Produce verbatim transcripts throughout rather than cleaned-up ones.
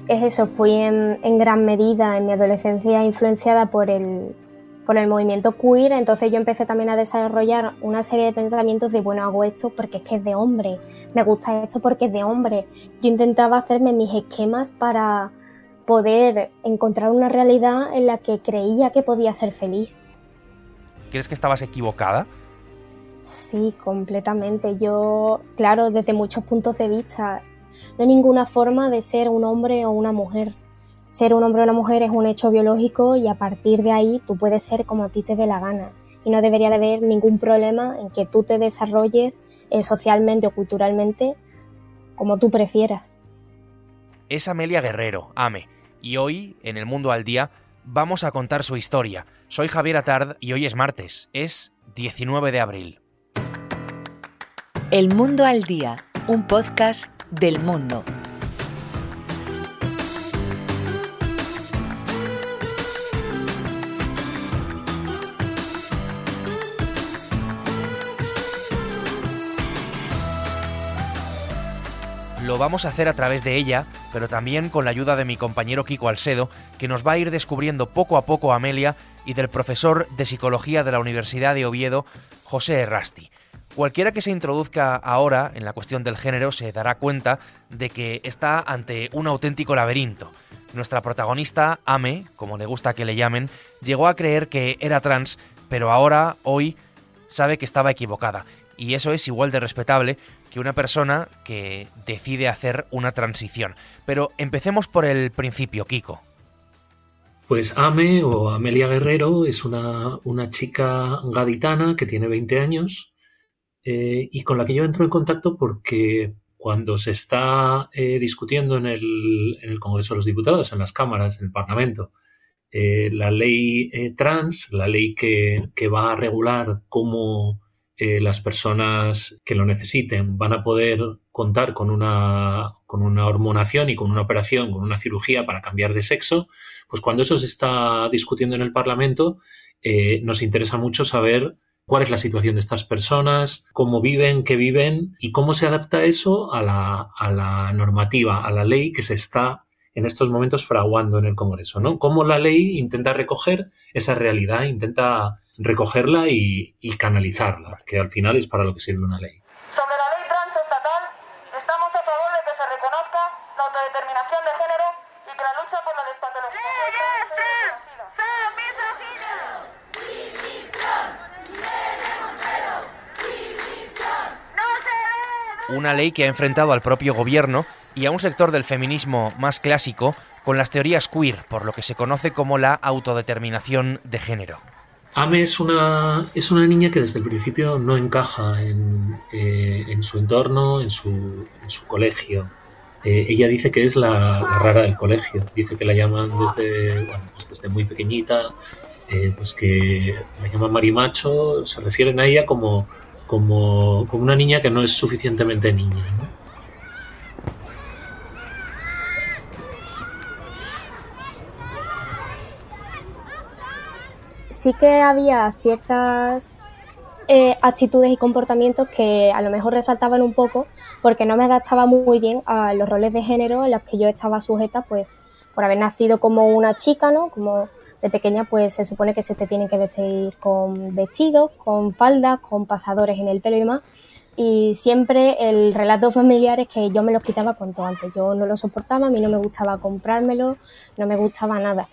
es eso, fui en, en gran medida en mi adolescencia influenciada por el, por el movimiento queer, entonces yo empecé también a desarrollar una serie de pensamientos de, bueno, hago esto porque es que es de hombre, me gusta esto porque es de hombre. Yo intentaba hacerme mis esquemas para poder encontrar una realidad en la que creía que podía ser feliz. ¿Crees que estabas equivocada? Sí, completamente. Yo, claro, desde muchos puntos de vista, no hay ninguna forma de ser un hombre o una mujer. Ser un hombre o una mujer es un hecho biológico y a partir de ahí tú puedes ser como a ti te dé la gana. Y no debería de haber ningún problema en que tú te desarrolles eh, socialmente o culturalmente como tú prefieras. Es Amelia Guerrero, Ame, y hoy, en El Mundo al Día, vamos a contar su historia. Soy Javier Atard y hoy es martes, es diecinueve de abril. El Mundo al Día, un podcast del Mundo. Lo vamos a hacer a través de ella, pero también con la ayuda de mi compañero Kiko Alsedo, que nos va a ir descubriendo poco a poco a Amelia, y del profesor de Psicología de la Universidad de Oviedo, José Errasti. Cualquiera que se introduzca ahora en la cuestión del género se dará cuenta de que está ante un auténtico laberinto. Nuestra protagonista, Ame, como le gusta que le llamen, llegó a creer que era trans, pero ahora, hoy, sabe que estaba equivocada. Y eso es igual de respetable que una persona que decide hacer una transición. Pero empecemos por el principio, Kiko. Pues Ame, o Amelia Guerrero, es una, una chica gaditana que tiene veinte años eh, y con la que yo entro en contacto porque cuando se está eh, discutiendo en el, en el Congreso de los Diputados, en las cámaras, en el Parlamento, eh, la ley eh, trans, la ley que, que va a regular cómo eh, las personas que lo necesiten van a poder contar con una, con una hormonación y con una operación, con una cirugía para cambiar de sexo, pues cuando eso se está discutiendo en el Parlamento, eh, nos interesa mucho saber cuál es la situación de estas personas, cómo viven, qué viven y cómo se adapta eso a la, a la normativa, a la ley que se está en estos momentos fraguando en el Congreso, ¿no? Cómo la ley intenta recoger esa realidad, intenta recogerla y, y canalizarla, que al final es para lo que sirve una ley. Sobre la ley trans estatal, estamos a favor de que se reconozca la autodeterminación de género y que la lucha por la despatologización sea reconocida. Una ley que ha enfrentado al propio gobierno y a un sector del feminismo más clásico con las teorías queer, por lo que se conoce como la autodeterminación de género. Ame es una, es una niña que desde el principio no encaja en, eh, en su entorno, en su, en su colegio. Eh, ella dice que es la, la rara del colegio. Dice que la llaman desde, bueno, pues desde muy pequeñita, eh, pues que la llaman marimacho. Se refieren a ella como, como, como una niña que no es suficientemente niña, ¿no? Sí que había ciertas eh, actitudes y comportamientos que a lo mejor resaltaban un poco porque no me adaptaba muy bien a los roles de género en los que yo estaba sujeta, pues por haber nacido como una chica, ¿no? Como de pequeña pues se supone que se te tienen que vestir con vestidos, con faldas, con pasadores en el pelo y demás. Y siempre el relato familiar es que yo me los quitaba cuanto antes. Yo no lo soportaba, a mí no me gustaba comprármelo, no me gustaba nada.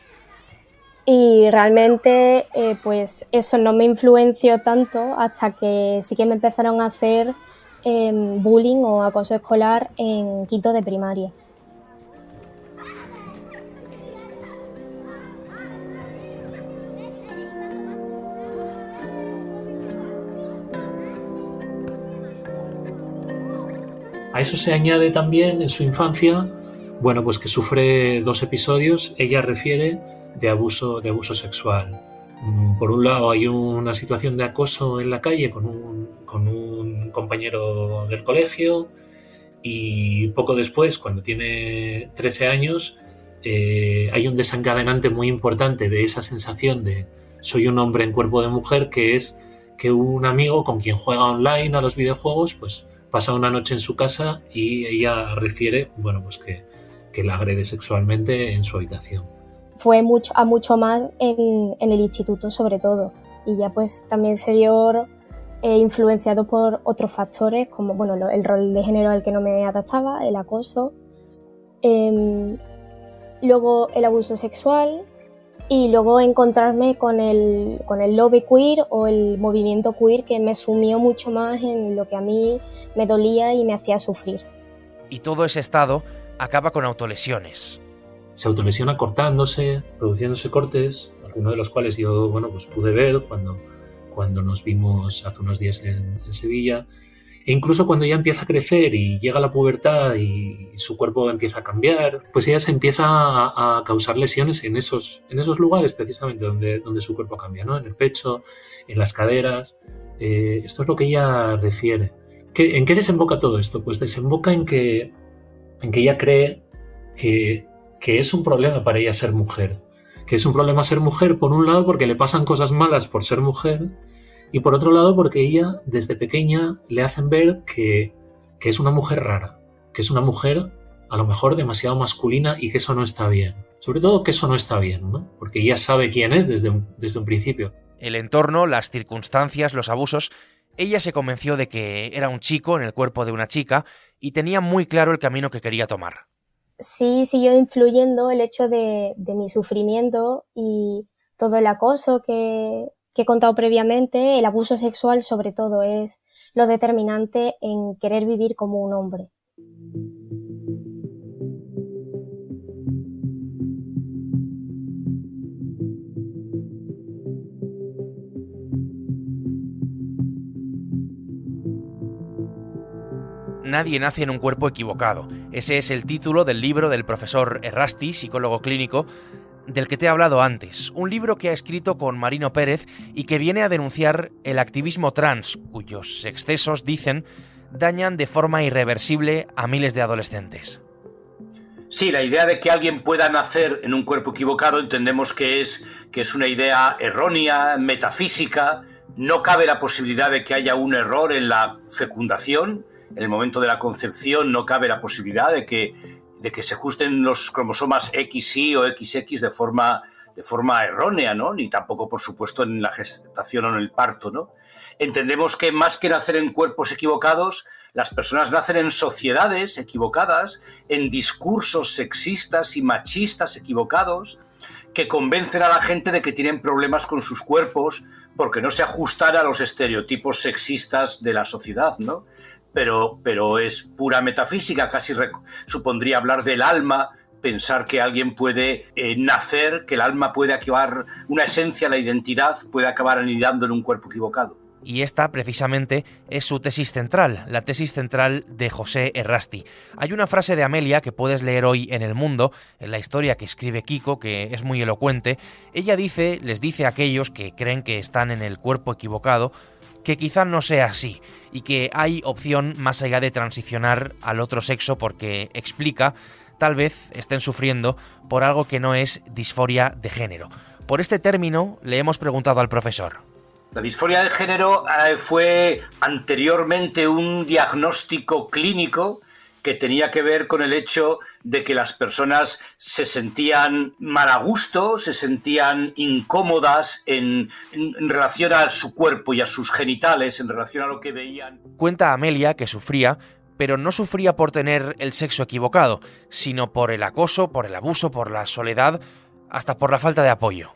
Y realmente eh, pues eso no me influenció tanto hasta que sí que me empezaron a hacer eh, bullying o acoso escolar en quinto de primaria. A eso se añade también en su infancia, bueno, pues que sufre dos episodios, ella refiere, de abuso, de abuso sexual. Por un lado hay una situación de acoso en la calle con un, con un compañero del colegio y poco después, cuando tiene trece años, eh, hay un desencadenante muy importante de esa sensación de soy un hombre en cuerpo de mujer, que es que un amigo con quien juega online a los videojuegos pues pasa una noche en su casa y ella refiere, bueno, pues que que la agrede sexualmente en su habitación. Fue mucho, a mucho más en, en el instituto sobre todo, y ya pues también se vio eh, influenciado por otros factores como bueno, lo, el rol de género al que no me adaptaba, el acoso, eh, luego el abuso sexual y luego encontrarme con el, con el lobby queer o el movimiento queer, que me sumió mucho más en lo que a mí me dolía y me hacía sufrir. Y todo ese estado acaba con autolesiones. Se autolesiona cortándose, produciéndose cortes, algunos de los cuales yo bueno, pues pude ver cuando, cuando nos vimos hace unos días en, en Sevilla. E incluso cuando ella empieza a crecer y llega a la pubertad y su cuerpo empieza a cambiar, pues ella se empieza a, a causar lesiones en esos, en esos lugares precisamente donde, donde su cuerpo cambia, ¿no? En el pecho, en las caderas. Eh, esto es lo que ella refiere. ¿Qué, ¿En qué desemboca todo esto? Pues desemboca en que, en que ella cree que, que es un problema para ella ser mujer. Que es un problema ser mujer, por un lado, porque le pasan cosas malas por ser mujer, y por otro lado porque ella desde pequeña le hacen ver que, que es una mujer rara, que es una mujer a lo mejor demasiado masculina y que eso no está bien. Sobre todo que eso no está bien, ¿no? Porque ella sabe quién es desde un, desde un principio. El entorno, las circunstancias, los abusos, ella se convenció de que era un chico en el cuerpo de una chica y tenía muy claro el camino que quería tomar. Sí, siguió influyendo el hecho de, de mi sufrimiento y todo el acoso que... que he contado previamente. El abuso sexual sobre todo es lo determinante en querer vivir como un hombre. Nadie nace en un cuerpo equivocado. Ese es el título del libro del profesor Errasti, psicólogo clínico, del que te he hablado antes, un libro que ha escrito con Marino Pérez y que viene a denunciar el activismo trans, cuyos excesos, dicen, dañan de forma irreversible a miles de adolescentes. Sí, la idea de que alguien pueda nacer en un cuerpo equivocado entendemos que es, que es una idea errónea, metafísica. No cabe la posibilidad de que haya un error en la fecundación. En el momento de la concepción no cabe la posibilidad de que de que se ajusten los cromosomas equis y o equis equis de forma, de forma errónea, ¿no? Ni tampoco, por supuesto, en la gestación o en el parto, ¿no? Entendemos que más que nacer en cuerpos equivocados, las personas nacen en sociedades equivocadas, en discursos sexistas y machistas equivocados, que convencen a la gente de que tienen problemas con sus cuerpos porque no se ajustan a los estereotipos sexistas de la sociedad, ¿no? Pero, pero es pura metafísica, casi supondría hablar del alma, pensar que alguien puede eh, nacer, que el alma puede acabar, una esencia, la identidad, puede acabar anidando en un cuerpo equivocado. Y esta, precisamente, es su tesis central, la tesis central de José Errasti. Hay una frase de Amelia que puedes leer hoy en El Mundo, en la historia que escribe Kiko, que es muy elocuente. Ella dice, les dice a aquellos que creen que están en el cuerpo equivocado, que quizá no sea así y que hay opción más allá de transicionar al otro sexo porque, explica, tal vez estén sufriendo por algo que no es disforia de género. Por este término le hemos preguntado al profesor. La disforia de género eh, fue anteriormente un diagnóstico clínico que tenía que ver con el hecho de que las personas se sentían mal a gusto, se sentían incómodas en, en, en relación a su cuerpo y a sus genitales, en relación a lo que veían. Cuenta Amelia que sufría, pero no sufría por tener el sexo equivocado, sino por el acoso, por el abuso, por la soledad, hasta por la falta de apoyo.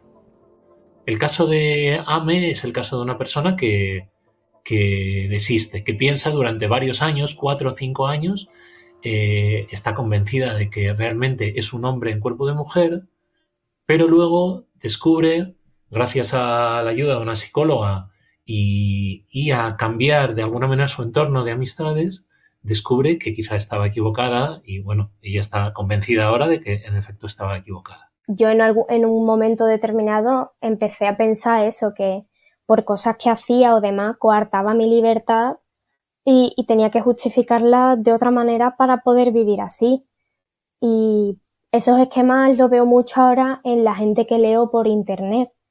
El caso de Ame es el caso de una persona que, que desiste, que piensa durante varios años, cuatro o cinco años, Eh, está convencida de que realmente es un hombre en cuerpo de mujer, pero luego descubre, gracias a la ayuda de una psicóloga y, y a cambiar de alguna manera su entorno de amistades, descubre que quizá estaba equivocada y bueno, ella está convencida ahora de que en efecto estaba equivocada. Yo en, algún, en un momento determinado empecé a pensar eso, que por cosas que hacía o demás coartaba mi libertad Y, y tenía que justificarla de otra manera para poder vivir así. Y esos esquemas los veo mucho ahora en la gente que leo por internet.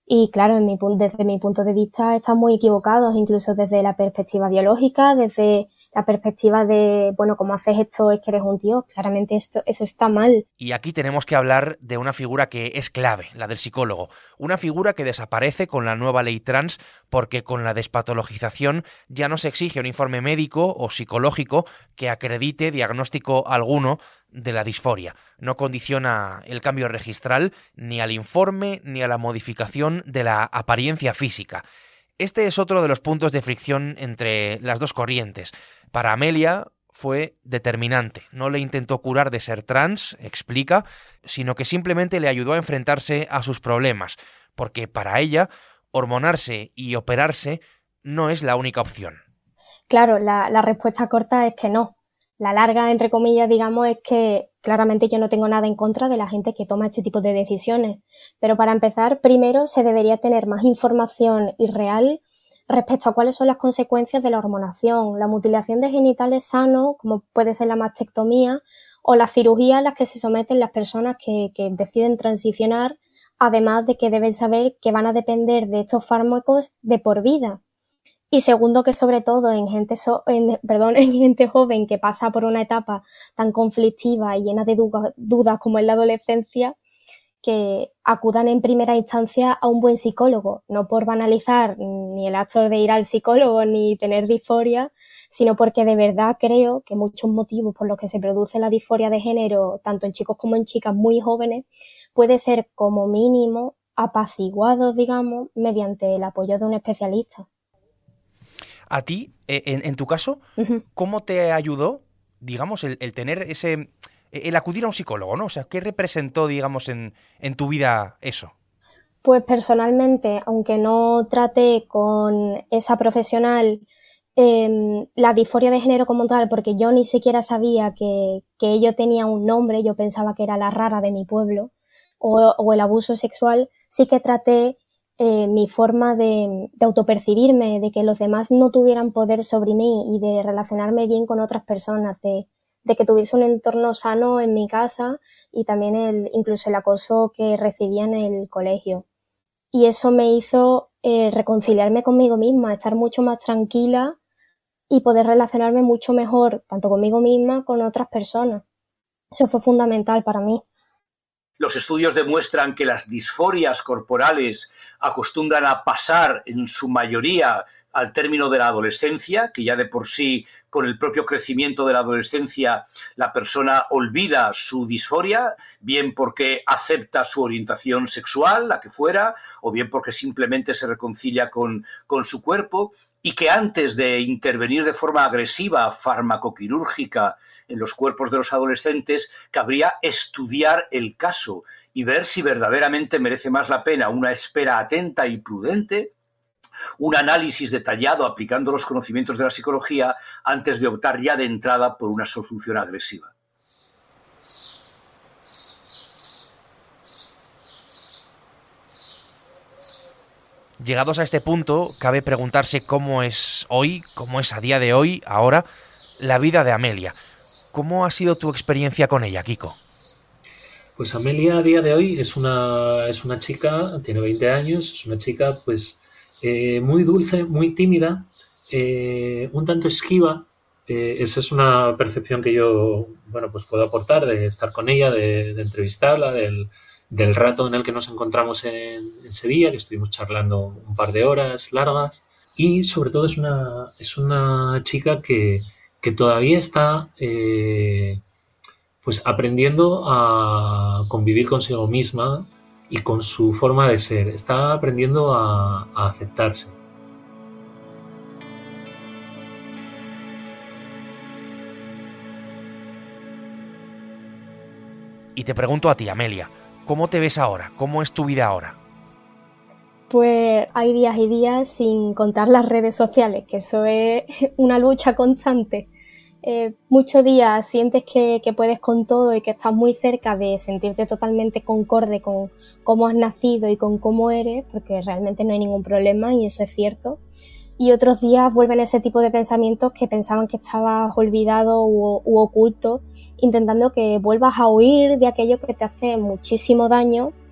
Y claro, en mi, desde mi punto de vista están muy equivocados, incluso desde la perspectiva biológica, desde la perspectiva de, bueno, como haces esto es que eres un dios. Claramente esto, eso está mal. Y aquí tenemos que hablar de una figura que es clave, la del psicólogo. Una figura que desaparece con la nueva ley trans porque con la despatologización ya no se exige un informe médico o psicológico que acredite diagnóstico alguno de la disforia. No condiciona el cambio registral ni al informe ni a la modificación de la apariencia física. Este es otro de los puntos de fricción entre las dos corrientes. Para Amelia fue determinante. No le intentó curar de ser trans, explica, sino que simplemente le ayudó a enfrentarse a sus problemas, porque para ella, hormonarse y operarse no es la única opción. Claro, la, la respuesta corta es que no. La larga, entre comillas, digamos, es que claramente yo no tengo nada en contra de la gente que toma este tipo de decisiones. Pero para empezar, primero se debería tener más información y real respecto a cuáles son las consecuencias de la hormonación, la mutilación de genitales sanos, como puede ser la mastectomía, o las cirugías a las que se someten las personas que, que deciden transicionar, además de que deben saber que van a depender de estos fármacos de por vida. Y segundo, que sobre todo en gente, so, en, perdón, en gente joven que pasa por una etapa tan conflictiva y llena de dudas, dudas como es la adolescencia, que acudan en primera instancia a un buen psicólogo, no por banalizar ni el acto de ir al psicólogo ni tener disforia, sino porque de verdad creo que muchos motivos por los que se produce la disforia de género, tanto en chicos como en chicas muy jóvenes, puede ser como mínimo apaciguados, digamos, mediante el apoyo de un especialista. A ti, en, en tu caso, uh-huh. ¿cómo te ayudó, digamos, el, el tener ese, el acudir a un psicólogo, ¿no? O sea, ¿qué representó, digamos, en, en tu vida eso? Pues personalmente, aunque no traté con esa profesional eh, la disforia de género como tal, porque yo ni siquiera sabía que, que ello tenía un nombre, yo pensaba que era la rara de mi pueblo, o, o el abuso sexual, sí que traté Eh, mi forma de, de autopercibirme, de que los demás no tuvieran poder sobre mí y de relacionarme bien con otras personas, de, de que tuviese un entorno sano en mi casa y también el, incluso el acoso que recibía en el colegio. Y eso me hizo eh, reconciliarme conmigo misma, estar mucho más tranquila y poder relacionarme mucho mejor, tanto conmigo misma, con otras personas. Eso fue fundamental para mí. Los estudios demuestran que las disforias corporales acostumbran a pasar en su mayoría al término de la adolescencia, que ya de por sí, con el propio crecimiento de la adolescencia, la persona olvida su disforia, bien porque acepta su orientación sexual, la que fuera, o bien porque simplemente se reconcilia con, con su cuerpo, y que antes de intervenir de forma agresiva, farmacoquirúrgica, en los cuerpos de los adolescentes, cabría estudiar el caso y ver si verdaderamente merece más la pena una espera atenta y prudente, un análisis detallado aplicando los conocimientos de la psicología antes de optar ya de entrada por una solución agresiva. Llegados a este punto, cabe preguntarse cómo es hoy, cómo es a día de hoy, ahora, la vida de Amelia. ¿Cómo ha sido tu experiencia con ella, Kiko? Pues Amelia a día de hoy es una, es una chica, tiene veinte años, es una chica pues eh, muy dulce, muy tímida, eh, un tanto esquiva. Eh, esa es una percepción que yo bueno, pues puedo aportar de estar con ella, de, de entrevistarla, del, del rato en el que nos encontramos en, en Sevilla, que estuvimos charlando un par de horas largas. Y sobre todo es una, es una chica que, que todavía está eh, pues aprendiendo a convivir consigo misma y con su forma de ser. Está aprendiendo a, a aceptarse. Y te pregunto a ti, Amelia, ¿cómo te ves ahora? ¿Cómo es tu vida ahora? Pues hay días y días sin contar las redes sociales, que eso es una lucha constante. Eh, muchos días sientes que, que puedes con todo y que estás muy cerca de sentirte totalmente concorde con cómo has nacido y con cómo eres, porque realmente no hay ningún problema y eso es cierto. Y otros días vuelven ese tipo de pensamientos que pensaban que estabas olvidado u, u oculto, intentando que vuelvas a huir de aquello que te hace muchísimo daño,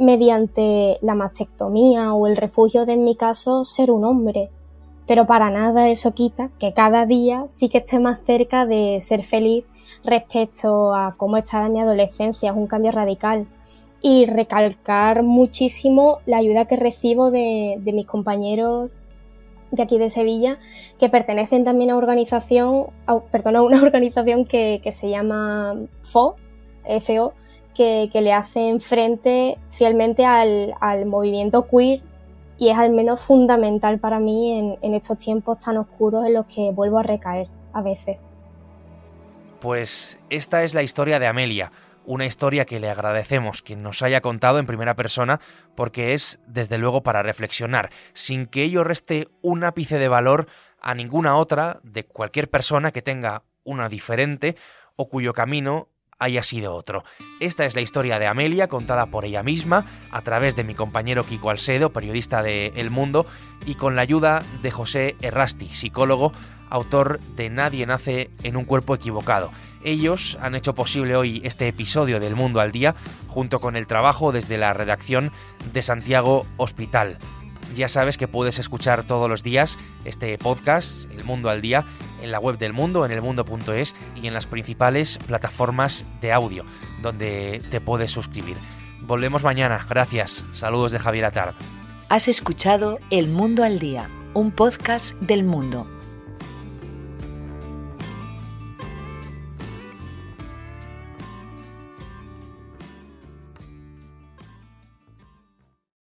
mediante la mastectomía o el refugio de, en mi caso, ser un hombre. Pero para nada eso quita que cada día sí que esté más cerca de ser feliz respecto a cómo estaba en mi adolescencia. Es un cambio radical. Y recalcar muchísimo la ayuda que recibo de, de mis compañeros de aquí de Sevilla, que pertenecen también a, organización, a, perdón, a una organización que, que se llama F O, F O, que, que le hacen frente fielmente al, al movimiento queer, y es al menos fundamental para mí en, en estos tiempos tan oscuros en los que vuelvo a recaer a veces. Pues esta es la historia de Amelia, una historia que le agradecemos que nos haya contado en primera persona, porque es, desde luego, para reflexionar, sin que ello reste un ápice de valor a ninguna otra de cualquier persona que tenga una diferente o cuyo camino haya sido otro. Esta es la historia de Amelia, contada por ella misma, a través de mi compañero Kiko Alsedo, periodista de El Mundo, y con la ayuda de José Errasti, psicólogo, autor de Nadie nace en un cuerpo equivocado. Ellos han hecho posible hoy este episodio del Mundo al Día, junto con el trabajo desde la redacción de Santiago Hospital. Ya sabes que puedes escuchar todos los días este podcast, El Mundo al Día, en la web del Mundo, en elmundo punto es y en las principales plataformas de audio, donde te puedes suscribir. Volvemos mañana. Gracias. Saludos de Javier Atard. Has escuchado El Mundo al Día, un podcast del Mundo.